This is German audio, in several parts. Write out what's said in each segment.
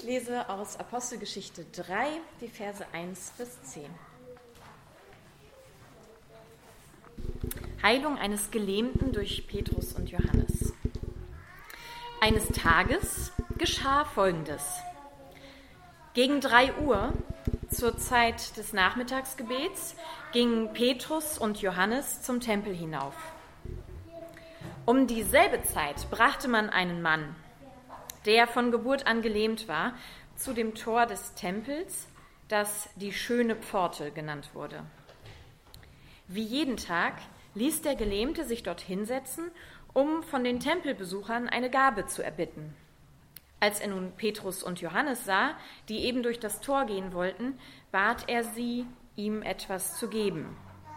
Ich lese aus Apostelgeschichte 3, die Verse 1 bis 10. Heilung eines Gelähmten durch Petrus und Johannes. Eines Tages geschah Folgendes. Gegen 3 Uhr, zur Zeit des Nachmittagsgebets, gingen Petrus und Johannes zum Tempel hinauf. Um dieselbe Zeit brachte man einen Mann, der von Geburt an gelähmt war, zu dem Tor des Tempels, das die Schöne Pforte genannt wurde. Wie jeden Tag ließ der Gelähmte sich dort hinsetzen, um von den Tempelbesuchern eine Gabe zu erbitten. Als er nun Petrus und Johannes sah, die eben durch das Tor gehen wollten, bat er sie, ihm etwas zu geben.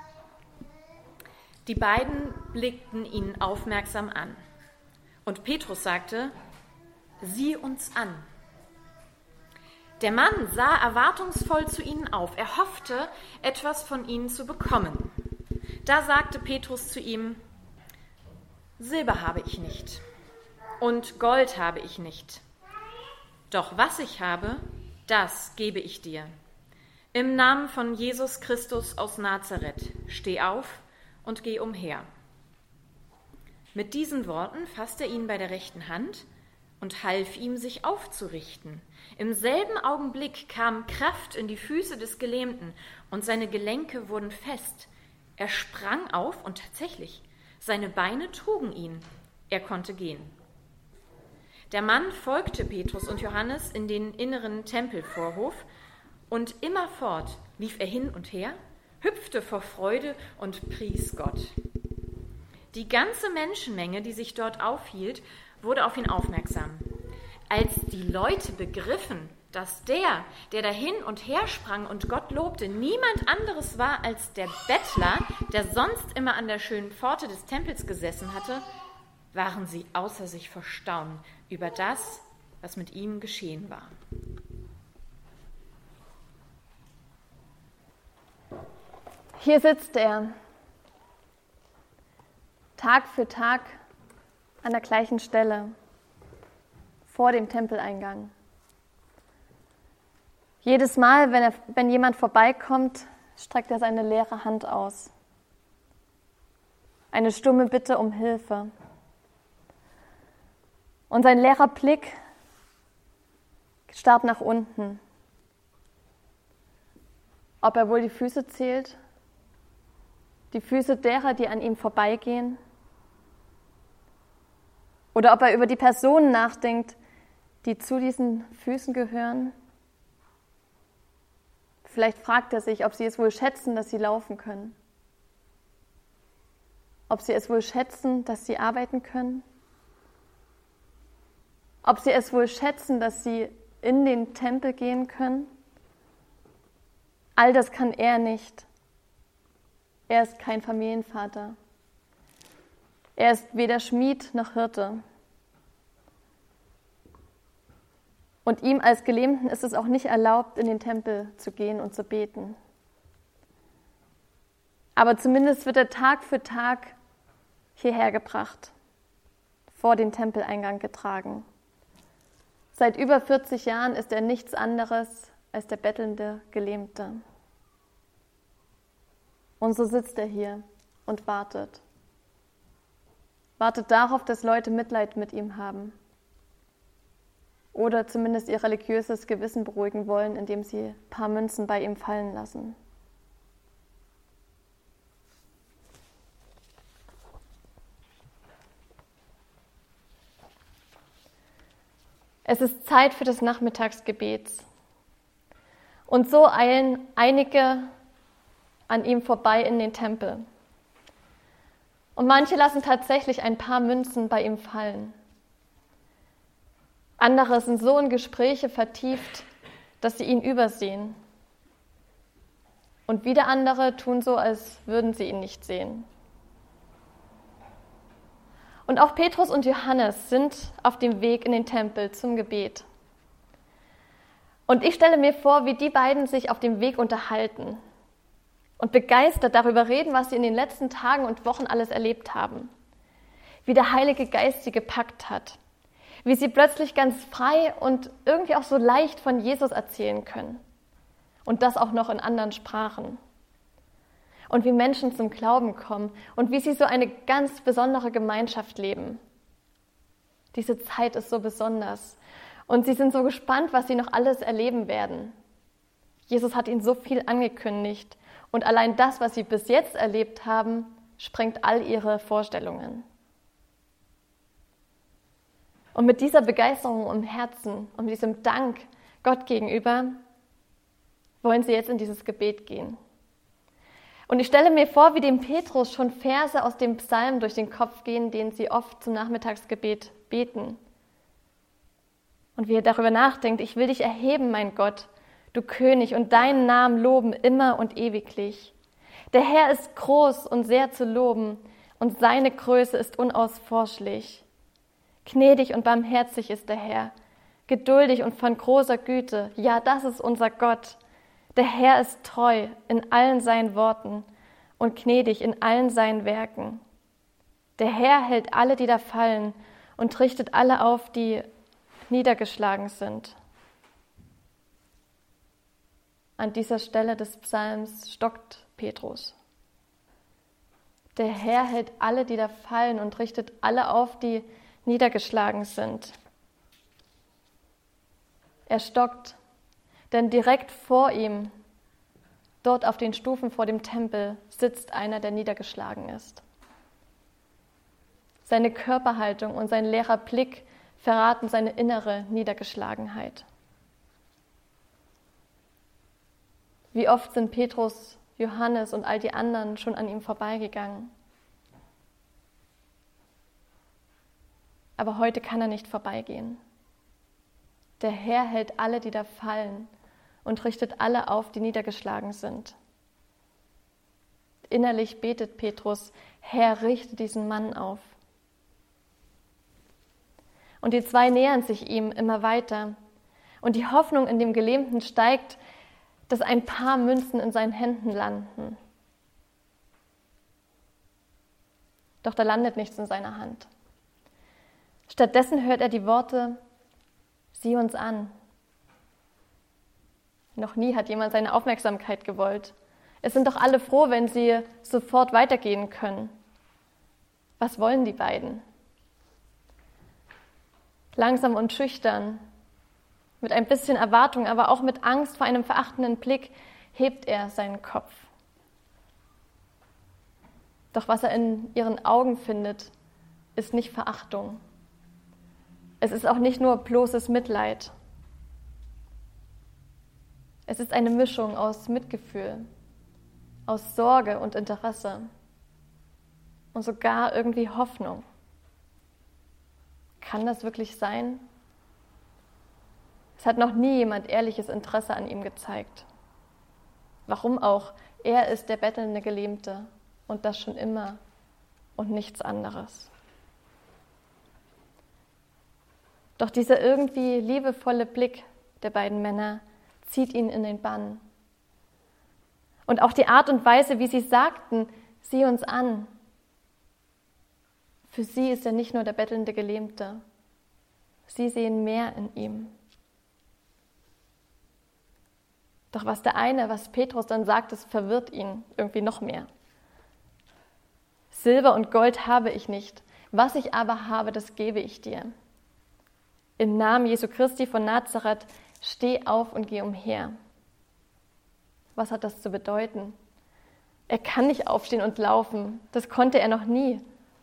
Die beiden blickten ihn aufmerksam an. Und Petrus sagte: Sieh uns an. Der Mann sah erwartungsvoll zu ihnen auf. Er hoffte, etwas von ihnen zu bekommen. Da sagte Petrus zu ihm: Silber habe ich nicht und Gold habe ich nicht. Doch was ich habe, das gebe ich dir. Im Namen von Jesus Christus aus Nazareth, steh auf und geh umher. Mit diesen Worten fasste er ihn bei der rechten Hand und half ihm, sich aufzurichten. Im selben Augenblick kam Kraft in die Füße des Gelähmten und seine Gelenke wurden fest. Er sprang auf und tatsächlich, seine Beine trugen ihn. Er konnte gehen. Der Mann folgte Petrus und Johannes in den inneren Tempelvorhof und immerfort lief er hin und her, hüpfte vor Freude und pries Gott. Die ganze Menschenmenge, die sich dort aufhielt, wurde auf ihn aufmerksam. Als die Leute begriffen, dass der da hin und her sprang und Gott lobte, niemand anderes war als der Bettler, der sonst immer an der schönen Pforte des Tempels gesessen hatte, waren sie außer sich vor Staunen über das, was mit ihm geschehen war. Hier sitzt er, Tag für Tag an der gleichen Stelle, vor dem Tempeleingang. Jedes Mal, wenn jemand vorbeikommt, streckt er seine leere Hand aus. Eine stumme Bitte um Hilfe. Und sein leerer Blick starrt nach unten. Ob er wohl die Füße zählt? Die Füße derer, die an ihm vorbeigehen? Oder ob er über die Personen nachdenkt, die zu diesen Füßen gehören? Vielleicht fragt er sich, ob sie es wohl schätzen, dass sie laufen können. Ob sie es wohl schätzen, dass sie arbeiten können. Ob sie es wohl schätzen, dass sie in den Tempel gehen können. All das kann er nicht. Er ist kein Familienvater. Er ist weder Schmied noch Hirte. Und ihm als Gelähmten ist es auch nicht erlaubt, in den Tempel zu gehen und zu beten. Aber zumindest wird er Tag für Tag hierher gebracht, vor den Tempeleingang getragen. Seit über 40 Jahren ist er nichts anderes als der bettelnde Gelähmte. Und so sitzt er hier und wartet. Wartet darauf, dass Leute Mitleid mit ihm haben. Oder zumindest ihr religiöses Gewissen beruhigen wollen, indem sie ein paar Münzen bei ihm fallen lassen. Es ist Zeit für das Nachmittagsgebet. Und so eilen einige an ihm vorbei in den Tempel. Und manche lassen tatsächlich ein paar Münzen bei ihm fallen. Andere sind so in Gespräche vertieft, dass sie ihn übersehen. Und wieder andere tun so, als würden sie ihn nicht sehen. Und auch Petrus und Johannes sind auf dem Weg in den Tempel zum Gebet. Und ich stelle mir vor, wie die beiden sich auf dem Weg unterhalten und begeistert darüber reden, was sie in den letzten Tagen und Wochen alles erlebt haben. Wie der Heilige Geist sie gepackt hat. wie sie plötzlich ganz frei und irgendwie auch so leicht von Jesus erzählen können. Und das auch noch in anderen Sprachen. Und wie Menschen zum Glauben kommen und wie sie so eine ganz besondere Gemeinschaft leben. Diese Zeit ist so besonders. Und sie sind so gespannt, was sie noch alles erleben werden. Jesus hat ihnen so viel angekündigt. Und allein das, was sie bis jetzt erlebt haben, sprengt all ihre Vorstellungen. Und mit dieser Begeisterung im Herzen, und diesem Dank Gott gegenüber, wollen sie jetzt in dieses Gebet gehen. Und ich stelle mir vor, wie dem Petrus schon Verse aus dem Psalm durch den Kopf gehen, den sie oft zum Nachmittagsgebet beten. Und wie er darüber nachdenkt: Ich will dich erheben, mein Gott, du König, und deinen Namen loben immer und ewiglich. Der Herr ist groß und sehr zu loben, und seine Größe ist unausforschlich. Gnädig und barmherzig ist der Herr, geduldig und von großer Güte. Ja, das ist unser Gott. Der Herr ist treu in allen seinen Worten und gnädig in allen seinen Werken. Der Herr hält alle, die da fallen, und richtet alle auf, die niedergeschlagen sind. An dieser Stelle des Psalms stockt Petrus. Der Herr hält alle, die da fallen, und richtet alle auf, die niedergeschlagen sind. Er stockt, denn direkt vor ihm, dort auf den Stufen vor dem Tempel, sitzt einer, der niedergeschlagen ist. Seine Körperhaltung und sein leerer Blick verraten seine innere Niedergeschlagenheit. Wie oft sind Petrus, Johannes und all die anderen schon an ihm vorbeigegangen. Aber heute kann er nicht vorbeigehen. Der Herr hält alle, die da fallen, und richtet alle auf, die niedergeschlagen sind. Innerlich betet Petrus: Herr, richte diesen Mann auf. Und die zwei nähern sich ihm immer weiter. Und die Hoffnung in dem Gelähmten steigt, dass ein paar Münzen in seinen Händen landen. Doch da landet nichts in seiner Hand. Stattdessen hört er die Worte: Sieh uns an. Noch nie hat jemand seine Aufmerksamkeit gewollt. Es sind doch alle froh, wenn sie sofort weitergehen können. Was wollen die beiden? Langsam und schüchtern, mit ein bisschen Erwartung, aber auch mit Angst vor einem verachtenden Blick, hebt er seinen Kopf. Doch was er in ihren Augen findet, ist nicht Verachtung. Es ist auch nicht nur bloßes Mitleid. Es ist eine Mischung aus Mitgefühl, aus Sorge und Interesse und sogar irgendwie Hoffnung. Kann das wirklich sein? Es hat noch nie jemand ehrliches Interesse an ihm gezeigt. Warum auch? Er ist der bettelnde Gelähmte und das schon immer und nichts anderes. Doch dieser irgendwie liebevolle Blick der beiden Männer zieht ihn in den Bann. Und auch die Art und Weise, wie sie sagten: Sieh uns an. Für sie ist er nicht nur der bettelnde Gelähmte. Sie sehen mehr in ihm. Doch was Petrus dann sagt, das verwirrt ihn irgendwie noch mehr. Silber und Gold habe ich nicht, was ich aber habe, das gebe ich dir. Im Namen Jesu Christi von Nazareth, steh auf und geh umher. Was hat das zu bedeuten? Er kann nicht aufstehen und laufen, das konnte er noch nie.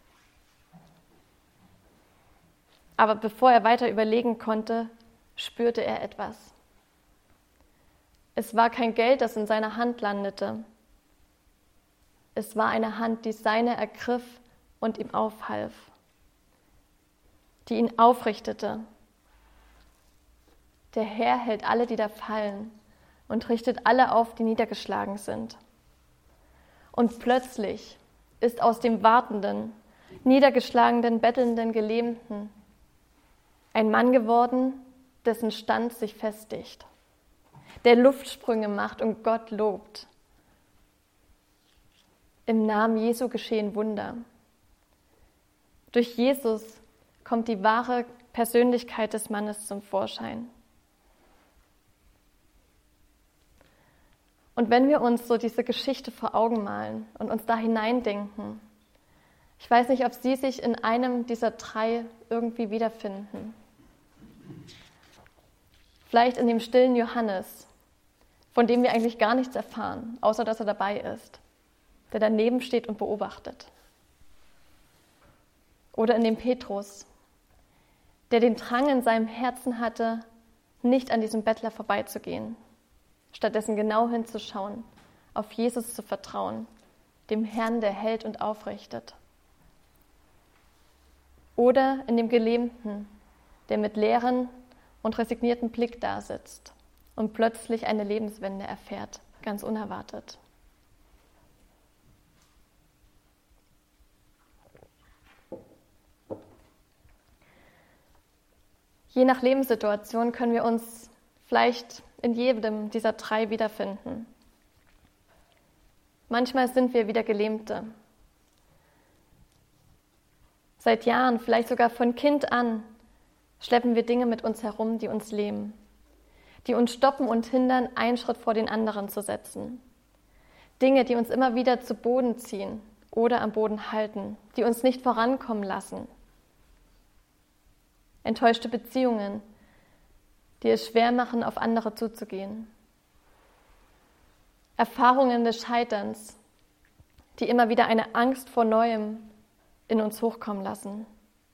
Aber bevor er weiter überlegen konnte, spürte er etwas. Es war kein Geld, das in seiner Hand landete. Es war eine Hand, die seine ergriff und ihm aufhalf, die ihn aufrichtete. Der Herr hält alle, die da fallen, und richtet alle auf, die niedergeschlagen sind. Und plötzlich ist aus dem wartenden, niedergeschlagenen, bettelnden Gelähmten ein Mann geworden, dessen Stand sich festigt, der Luftsprünge macht und Gott lobt. Im Namen Jesu geschehen Wunder. Durch Jesus kommt die wahre Persönlichkeit des Mannes zum Vorschein. Und wenn wir uns so diese Geschichte vor Augen malen und uns da hineindenken, ich weiß nicht, ob Sie sich in einem dieser drei irgendwie wiederfinden. Vielleicht in dem stillen Johannes, von dem wir eigentlich gar nichts erfahren, außer dass er dabei ist, der daneben steht und beobachtet. Oder in dem Petrus, der den Drang in seinem Herzen hatte, nicht an diesem Bettler vorbeizugehen, stattdessen genau hinzuschauen, auf Jesus zu vertrauen, dem Herrn, der hält und aufrichtet. Oder in dem Gelähmten, der mit leeren und resigniertem Blick dasitzt und plötzlich eine Lebenswende erfährt, ganz unerwartet. Je nach Lebenssituation können wir uns vielleicht in jedem dieser drei wiederfinden. Manchmal sind wir wieder Gelähmte. Seit Jahren, vielleicht sogar von Kind an, schleppen wir Dinge mit uns herum, die uns lähmen, die uns stoppen und hindern, einen Schritt vor den anderen zu setzen. Dinge, die uns immer wieder zu Boden ziehen oder am Boden halten, die uns nicht vorankommen lassen. Enttäuschte Beziehungen, die es schwer machen, auf andere zuzugehen. Erfahrungen des Scheiterns, die immer wieder eine Angst vor Neuem in uns hochkommen lassen.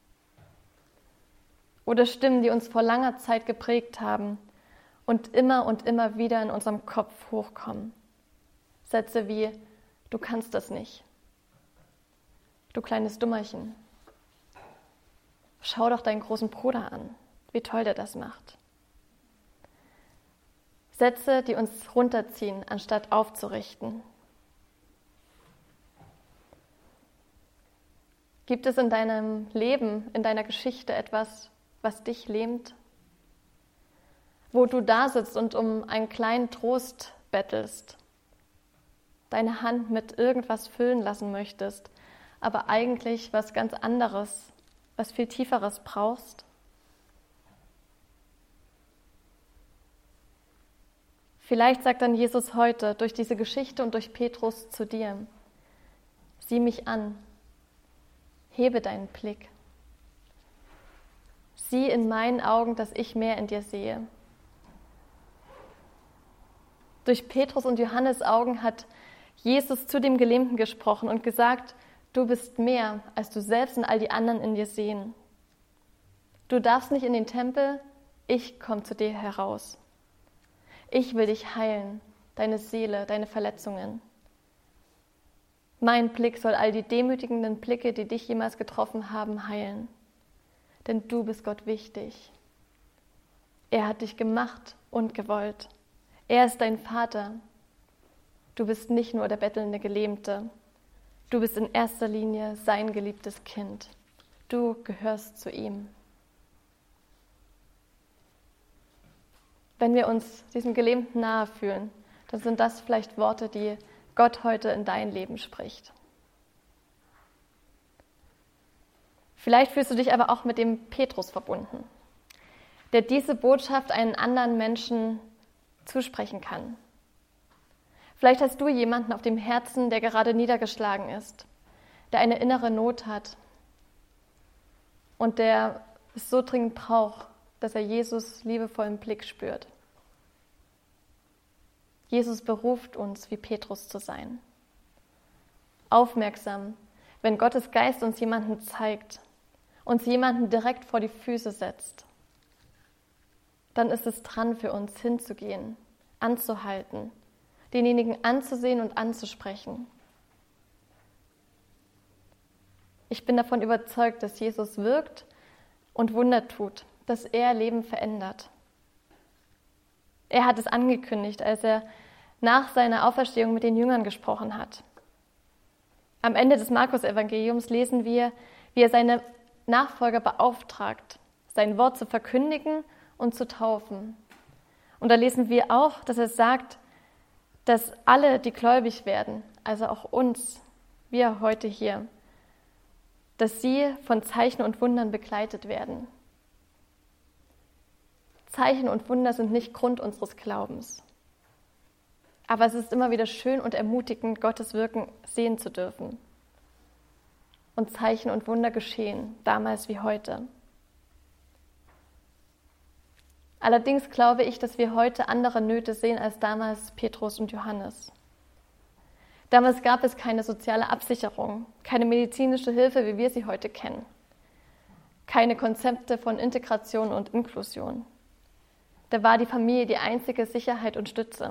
Oder Stimmen, die uns vor langer Zeit geprägt haben und immer wieder in unserem Kopf hochkommen. Sätze wie, du kannst das nicht. Du kleines Dummerchen. Schau doch deinen großen Bruder an, wie toll der das macht. Sätze, die uns runterziehen, anstatt aufzurichten. Gibt es in deinem Leben, in deiner Geschichte etwas, was dich lähmt? Wo du da sitzt und um einen kleinen Trost bettelst, deine Hand mit irgendwas füllen lassen möchtest, aber eigentlich was ganz anderes, was viel Tieferes brauchst? Vielleicht sagt dann Jesus heute durch diese Geschichte und durch Petrus zu dir: Sieh mich an, hebe deinen Blick. Sieh in meinen Augen, dass ich mehr in dir sehe. Durch Petrus und Johannes Augen hat Jesus zu dem Gelähmten gesprochen und gesagt: Du bist mehr, als du selbst und all die anderen in dir sehen. Du darfst nicht in den Tempel, ich komme zu dir heraus. Ich will dich heilen, deine Seele, deine Verletzungen. Mein Blick soll all die demütigenden Blicke, die dich jemals getroffen haben, heilen. Denn du bist Gott wichtig. Er hat dich gemacht und gewollt. Er ist dein Vater. Du bist nicht nur der bettelnde Gelähmte. Du bist in erster Linie sein geliebtes Kind. Du gehörst zu ihm. Wenn wir uns diesem Gelähmten nahe fühlen, dann sind das vielleicht Worte, die Gott heute in dein Leben spricht. Vielleicht fühlst du dich aber auch mit dem Petrus verbunden, der diese Botschaft einen anderen Menschen zusprechen kann. Vielleicht hast du jemanden auf dem Herzen, der gerade niedergeschlagen ist, der eine innere Not hat und der es so dringend braucht, dass er Jesus liebevollen Blick spürt. Jesus beruft uns, wie Petrus zu sein. Aufmerksam, wenn Gottes Geist uns jemanden zeigt, uns jemanden direkt vor die Füße setzt, dann ist es dran für uns hinzugehen, anzuhalten, denjenigen anzusehen und anzusprechen. Ich bin davon überzeugt, dass Jesus wirkt und Wunder tut, dass er Leben verändert. Er hat es angekündigt, als er nach seiner Auferstehung mit den Jüngern gesprochen hat. Am Ende des Markus-Evangeliums lesen wir, wie er seine Nachfolger beauftragt, sein Wort zu verkündigen und zu taufen. Und da lesen wir auch, dass er sagt, dass alle, die gläubig werden, also auch uns, wir heute hier, dass sie von Zeichen und Wundern begleitet werden. Zeichen und Wunder sind nicht Grund unseres Glaubens. Aber es ist immer wieder schön und ermutigend, Gottes Wirken sehen zu dürfen. Und Zeichen und Wunder geschehen, damals wie heute. Allerdings glaube ich, dass wir heute andere Nöte sehen als damals Petrus und Johannes. Damals gab es keine soziale Absicherung, keine medizinische Hilfe, wie wir sie heute kennen, keine Konzepte von Integration und Inklusion. Da war die Familie die einzige Sicherheit und Stütze.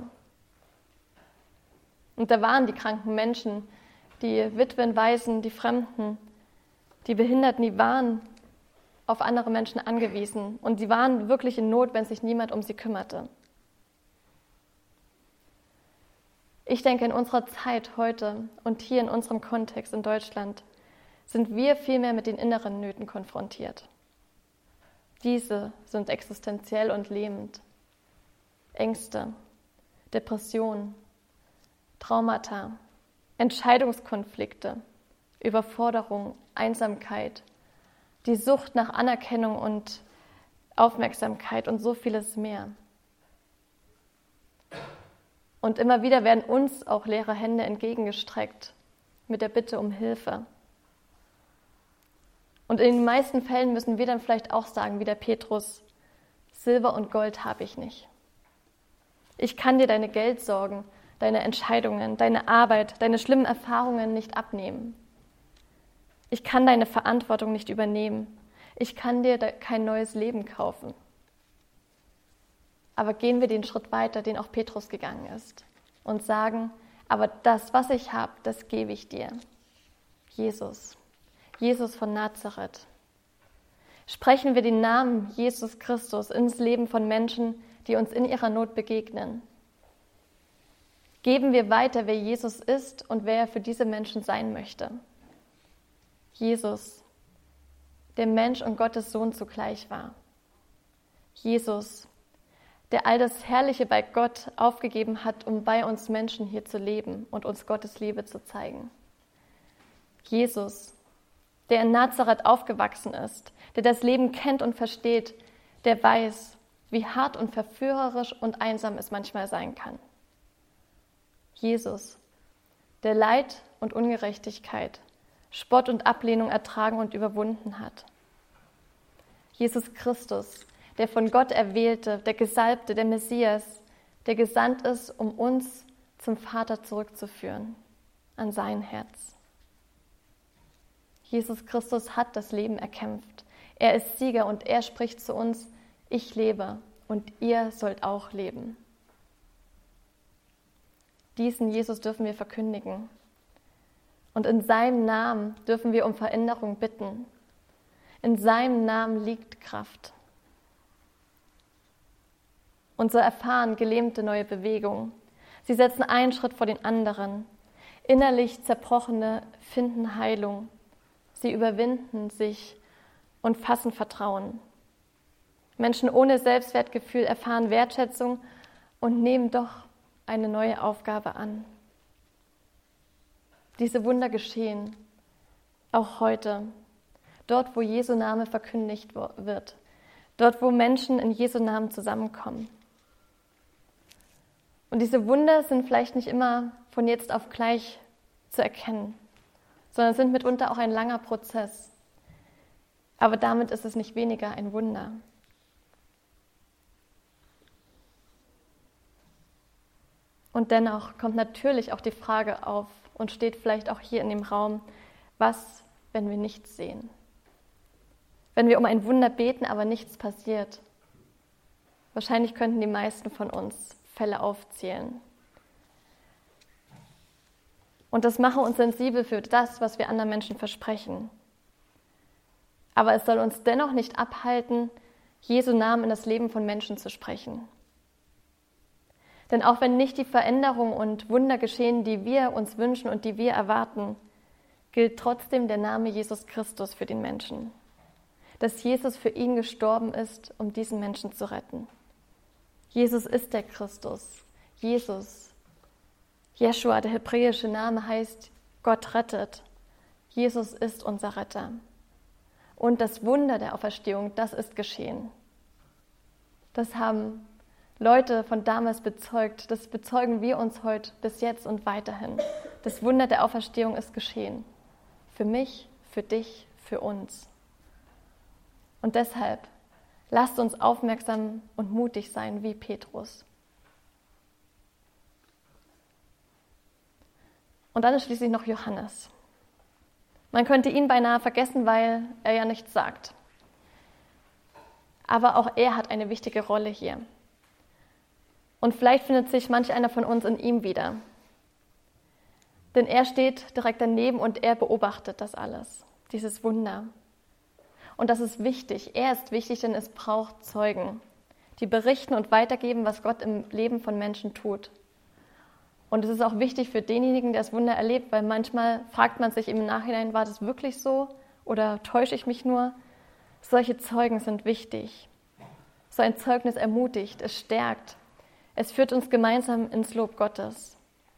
Und da waren die kranken Menschen, die Witwen, Waisen, die Fremden, die Behinderten, die waren auf andere Menschen angewiesen. Und sie waren wirklich in Not, wenn sich niemand um sie kümmerte. Ich denke, in unserer Zeit heute und hier in unserem Kontext in Deutschland sind wir vielmehr mit den inneren Nöten konfrontiert. Diese sind existenziell und lähmend. Ängste, Depressionen, Traumata, Entscheidungskonflikte, Überforderung, Einsamkeit, die Sucht nach Anerkennung und Aufmerksamkeit und so vieles mehr. Und immer wieder werden uns auch leere Hände entgegengestreckt mit der Bitte um Hilfe. Und in den meisten Fällen müssen wir dann vielleicht auch sagen, wie der Petrus, Silber und Gold habe ich nicht. Ich kann dir deine Geldsorgen, deine Entscheidungen, deine Arbeit, deine schlimmen Erfahrungen nicht abnehmen. Ich kann deine Verantwortung nicht übernehmen. Ich kann dir kein neues Leben kaufen. Aber gehen wir den Schritt weiter, den auch Petrus gegangen ist, und sagen, aber das, was ich habe, das gebe ich dir. Jesus, Jesus von Nazareth. Sprechen wir den Namen Jesus Christus ins Leben von Menschen, die uns in ihrer Not begegnen. Geben wir weiter, wer Jesus ist und wer er für diese Menschen sein möchte. Jesus, der Mensch und Gottes Sohn zugleich war. Jesus, der all das Herrliche bei Gott aufgegeben hat, um bei uns Menschen hier zu leben und uns Gottes Liebe zu zeigen. Jesus, der in Nazareth aufgewachsen ist, der das Leben kennt und versteht, der weiß, wie hart und verführerisch und einsam es manchmal sein kann. Jesus, der Leid und Ungerechtigkeit, Spott und Ablehnung ertragen und überwunden hat. Jesus Christus, der von Gott erwählte, der Gesalbte, der Messias, der gesandt ist, um uns zum Vater zurückzuführen, an sein Herz. Jesus Christus hat das Leben erkämpft. Er ist Sieger und er spricht zu uns, ich lebe und ihr sollt auch leben. Diesen Jesus dürfen wir verkündigen. Und in seinem Namen dürfen wir um Veränderung bitten. In seinem Namen liegt Kraft. Und so erfahren Gelähmte neue Bewegung. Sie setzen einen Schritt vor den anderen. Innerlich Zerbrochene finden Heilung. Sie überwinden sich und fassen Vertrauen. Menschen ohne Selbstwertgefühl erfahren Wertschätzung und nehmen doch eine neue Aufgabe an. Diese Wunder geschehen, auch heute, dort, wo Jesu Name verkündigt wird, dort, wo Menschen in Jesu Namen zusammenkommen. Und diese Wunder sind vielleicht nicht immer von jetzt auf gleich zu erkennen, sondern sind mitunter auch ein langer Prozess. Aber damit ist es nicht weniger ein Wunder. Und dennoch kommt natürlich auch die Frage auf und steht vielleicht auch hier in dem Raum, was, wenn wir nichts sehen? Wenn wir um ein Wunder beten, aber nichts passiert? Wahrscheinlich könnten die meisten von uns Fälle aufzählen. Und das mache uns sensibel für das, was wir anderen Menschen versprechen. Aber es soll uns dennoch nicht abhalten, Jesu Namen in das Leben von Menschen zu sprechen. Denn auch wenn nicht die Veränderung und Wunder geschehen, die wir uns wünschen und die wir erwarten, gilt trotzdem der Name Jesus Christus für den Menschen. Dass Jesus für ihn gestorben ist, um diesen Menschen zu retten. Jesus ist der Christus. Jesus. Jeschua, der hebräische Name, heißt Gott rettet. Jesus ist unser Retter. Und das Wunder der Auferstehung, das ist geschehen. Das haben Leute von damals bezeugt. Das bezeugen wir uns heute bis jetzt und weiterhin. Das Wunder der Auferstehung ist geschehen. Für mich, für dich, für uns. Und deshalb lasst uns aufmerksam und mutig sein wie Petrus. Und dann ist schließlich noch Johannes. Man könnte ihn beinahe vergessen, weil er ja nichts sagt. Aber auch er hat eine wichtige Rolle hier. Und vielleicht findet sich manch einer von uns in ihm wieder. Denn er steht direkt daneben und er beobachtet das alles, dieses Wunder. Und das ist wichtig. Er ist wichtig, denn es braucht Zeugen, die berichten und weitergeben, was Gott im Leben von Menschen tut. Und es ist auch wichtig für denjenigen, der das Wunder erlebt, weil manchmal fragt man sich im Nachhinein, war das wirklich so oder täusche ich mich nur? Solche Zeugen sind wichtig. So ein Zeugnis ermutigt, es stärkt. Es führt uns gemeinsam ins Lob Gottes.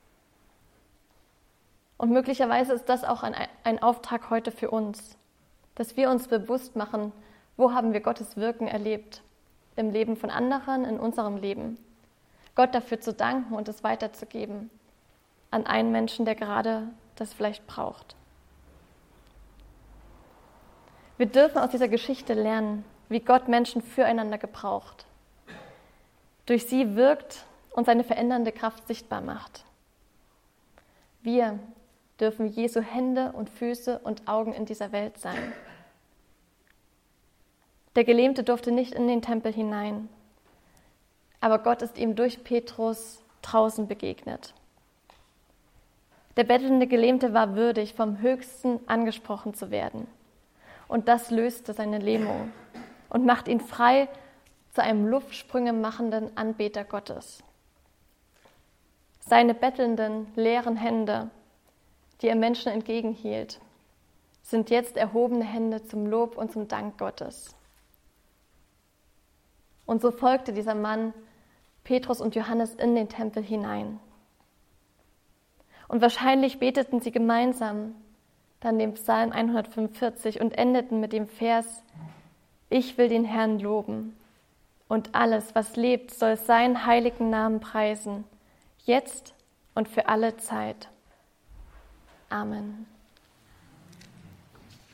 Und möglicherweise ist das auch ein Auftrag heute für uns, dass wir uns bewusst machen, wo haben wir Gottes Wirken erlebt, im Leben von anderen, in unserem Leben. Gott dafür zu danken und es weiterzugeben an einen Menschen, der gerade das vielleicht braucht. Wir dürfen aus dieser Geschichte lernen, wie Gott Menschen füreinander gebraucht, durch sie wirkt und seine verändernde Kraft sichtbar macht. Wir dürfen Jesu Hände und Füße und Augen in dieser Welt sein. Der Gelähmte durfte nicht in den Tempel hinein, aber Gott ist ihm durch Petrus draußen begegnet. Der bettelnde Gelähmte war würdig, vom Höchsten angesprochen zu werden. Und das löste seine Lähmung und macht ihn frei zu einem Luftsprünge machenden Anbeter Gottes. Seine bettelnden, leeren Hände, die er Menschen entgegenhielt, sind jetzt erhobene Hände zum Lob und zum Dank Gottes. Und so folgte dieser Mann Petrus und Johannes in den Tempel hinein. Und wahrscheinlich beteten sie gemeinsam dann den Psalm 145 und endeten mit dem Vers: Ich will den Herrn loben, und alles, was lebt, soll seinen heiligen Namen preisen, jetzt und für alle Zeit. Amen.